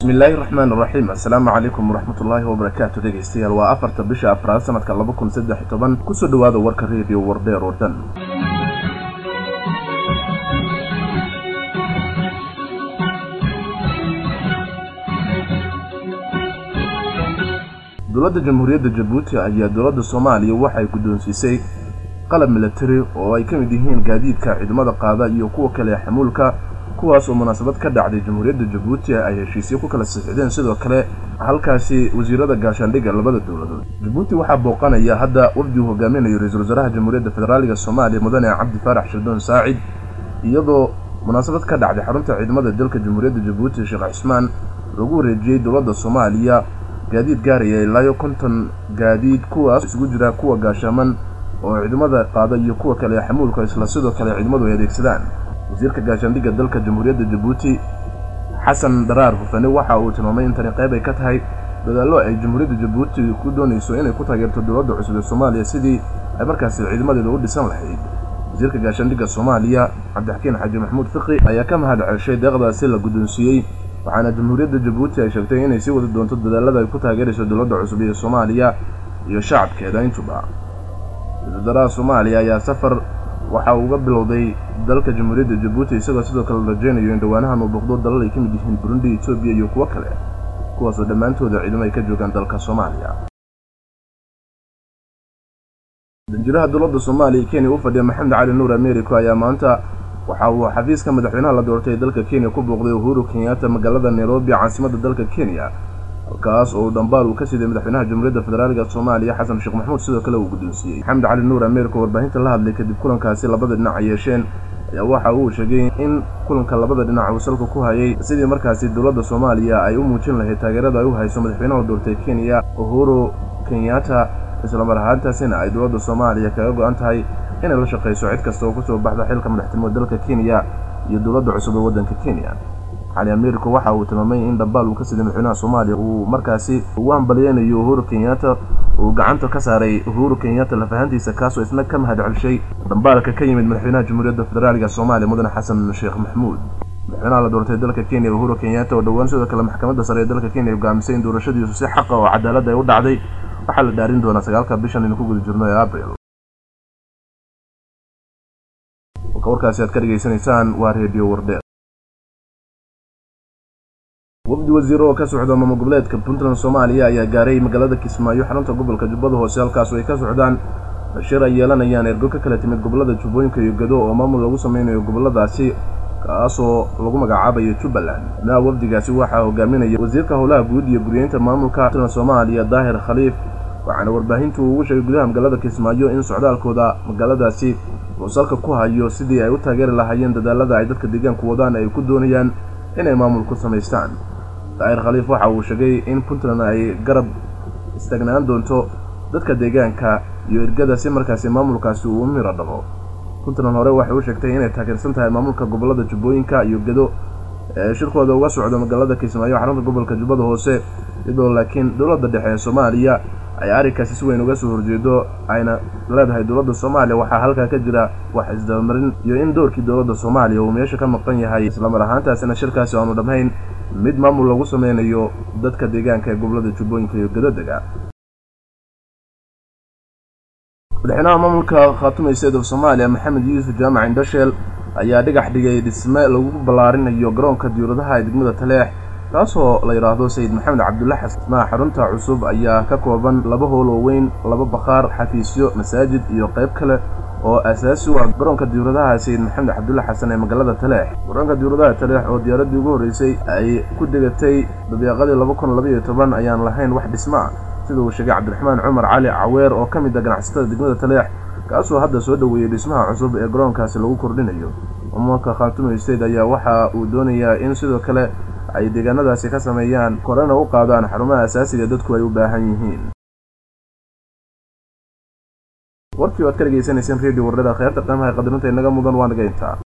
Bismillahirrahmanirrahim. Assalaamu calaykum waraxmatullaahi wabarakaatuh. Dhegeystayaal waa 4 bisha Abriil sanadka 2013 ku soo dhawaada warka Radio Wardheer oo dhan. Dowladda Jamhuuriyadda Djibouti ayaa dowladda Soomaaliya waxay guddoonsiisay qalab military oo ay ka mid yihiin gaadiidka ciidamada qaada iyo kuwa kale xamuulka kuwaas oo munaasabad ka dhacday Jamhuuriyadda Djibouti ay heshiisyo ku kala saxiixdeen sidoo kale halkaasi wasiirada gaashaandhigga labada dowladood. Djibouti waxa booqanaya hadda wafdi hogaaminayo ra'iisul wasaaraha Jamhuuriyadda Federaalka Soomaaliya Mudane Cabdi Faarax Shirdoon Saacid iyadoo munaasabad ka dhacday xarunta ciidamada dalka Jamhuuriyadda Djibouti Sheekh Cismaan lagu wareejiyay dowladda Soomaaliya gaadiid gaaraya ilaa 50 gaadiid kuwaas isugu jira kuwa gaashaman oo ciidamada qaada iyo kuwa kale xamuulka isla sidoo kale ciidamadu ay adeegsadaan. wasiirka gaashaandhigga dalka Jamhuuriyadda Djibouti Xasan Daraar Hufane waxa uu tilmaamay in tani qayb ay ka tahay dadaallo ay Jamhuuriyadda Djibouti ku doonayso inay ku taageerto dowladda cusub ee Soomaaliya sidii ay markaasi ciidamadeeda u dhisan lahayd. wasiirka gaashaandhigga Soomaaliya Cabdixakiin Xaaji Maxamuud Fiqi ayaa ka mahadceliyay deeqdaasi la guddoonsiiyay waxaana Jamhuuriyadda Djibouti ay sheegtay inay sii wadi doonto dadaalada ay ku taageerayso dowladda cusub ee Soomaaliya iyo shacabkeeda intuba. Wasiirada Soomaaliya ayaa safar waxa uu uga bilowday dalka Jamhuuriyadda Djibouti isagoo sidoo kale rajaynayo in dhawaanahan uu booqdo dalal ay ka mid yihiin Burundi, Ethiopia iyo kuwa kale kuwaas oo dhammaantooda ciidamo ay ka joogaan dalka Soomaaliya. danjiraha dowladda Soomaaliya Kenya u fadhiya Maxamed Cali Nuur America ayaa maanta waxa uu xafiiska madaxweynaha la doortay dalka Kenya ku booqday Uhuru Kenyatta magaalada Nairobi caasimadda dalka Kenya halkaas oo dambaal uu ka siday madaxweynaha Jamhuuriyadda Federaalka Soomaaliya Xasan Sheekh Maxamuud sidoo kale uu guddoonsiiyay. Maxamed Cali Nuur America warbaahinta la hadlay kadib kulankaasi labada dhinac ay yeesheen ayaa waxa uu sheegay in kulanka labada dhinac uu salka ku hayay sidii markaasi dowladda Soomaaliya ay u muujin lahayd taageerada ay u hayso madaxweynaha doortay Kenya Uhuru Kenyatta isla mar ahaantaasina ay dowladda Soomaaliya kaga go'an tahay inay la shaqeyso cid kasta oo ku soo baxda xilka madaxtinimada dalka Kenya iyo dowladda cusub ee waddanka Kenya. Cali America waxa uu tilmaamay in dambaal uu ka siday madaxweynaha Soomaaliya uu markaasi u hambalyeeyo Uhuru Kenyatta uu gacanta ka saaray Uhuru Kenyatta la fahantiisa kaas oo isna ka mahadcelisay dambaalka ka yimid madaxweynaha Jamhuuriyadda Federaalka Soomaaliya Mudane Xasan Sheekh Maxamuud. madaxweynaha la doortay dalka Kenya Uhuru Kenyatta oo dhawaan sidoo kale maxkamadda sare ee dalka Kenya go'aamisay in doorashadiisu si xaq ah oo cadaalad ah u dhacday waxa la dhaarin doonaa 9 bishan in ku guda jirno ee Abriil. warkaasi aad ka dhageysanaysaan waa Radio Wardheer. wafdi wasiir oo ka socda maamul goboleedka Puntland Soomaaliya ayaa gaaray magaalada Kismaayo xarunta gobolka Jubbada Hoose halkaas oo ay ka socdaan shir ay yeelanayaan ergo ka kala timid gobolada Jubbooyinka iyo Gado oo maamul lagu sameeyo goboladaasi kaas oo lagu magacaabayo Jubbaland. wafdigaasi waxa hogaaminaya wasiirka howlaha guud iyo guryeynta maamulka Puntland Soomaaliya Daahir Khaliif waxaana warbaahintu ugu sheegay gudaha magaalada Kismaayo in socdaalkooda magaaladaasi uu salka ku hayo sidii ay u taageeri lahaayeen dadaalada ay dadka deegaanka wadaan ay ku doonayaan inay maamul ku sameystaan. Daahir Khaliif waxa uu sheegay in Puntland ay garab istaagnaan doonto dadka deegaanka iyo ergada si markaasi maamulkaasi uu miro dhabo. Puntland hore waxa uu sheegtay inay taageersan tahay maamulka gobolada Jubbooyinka iyo Gado ee shirkooda uga socda magaalada Kismaayo xarunta gobolka Jubbada Hoose iyadoo laakiin dowladda dhexe ee Soomaaliya ay arrinkaasi si weyn uga soo horjeedo ayna leedahay dowladda Soomaaliya waxa halka ka jira wax isdabamarin iyo in doorkii dowladda Soomaaliya uu meesha ka maqan yahay isla mar ahaantaasina shirkaasi aanu dhammayn mid maamul lagu sameeyo dadka deegaanka ee gobolada Jubbooyinka iyo Gado dega. madaxweynaha maamulka Khaatume State Soomaaliya Maxamed Yuusuf Jaamac Indhasheel ayaa dhigax dhigay dhisme lagu ballaarinayo garoonka diyaaradaha ee degmada Taleex kaasoo la yiraahdo Sayid Maxamed Cabdulla Xasan. xarunta cusub ayaa ka kooban 2 hool oo weyn, 2 bakhaar, xafiisyo, masaajid iyo qayb kale oo asaasi u ah garoonka diyaaradaha Sayid Maxamed Cabdulla Xasan ee magaalada Taleex. garoonka diyaaradaha Taleex oo diyaaradii ugu horeysay ay ku degatay dabiiqadii 2012 ayaan lahayn wax dhismo ah sida uu sheegay Cabdiraxmaan Cumar Cali Caweer oo ka mid ah ganacsatada degmada Taleex kaasoo hadda soo dhaweeyay dhismaha cusub ee garoonkaasi lagu kordhinayo. maamulka Khaatume State ayaa waxa uu doonayaa in sidoo kale ay deegaanadaasi ka sameeyaan korona u qaadaan xarumaha asaasiga dadku ay u baahan yihiin. warkii aad ka dhageysanayseen Radio Wardheer khayrta qiimaha qadarinta inaga mudan waa naga intaa.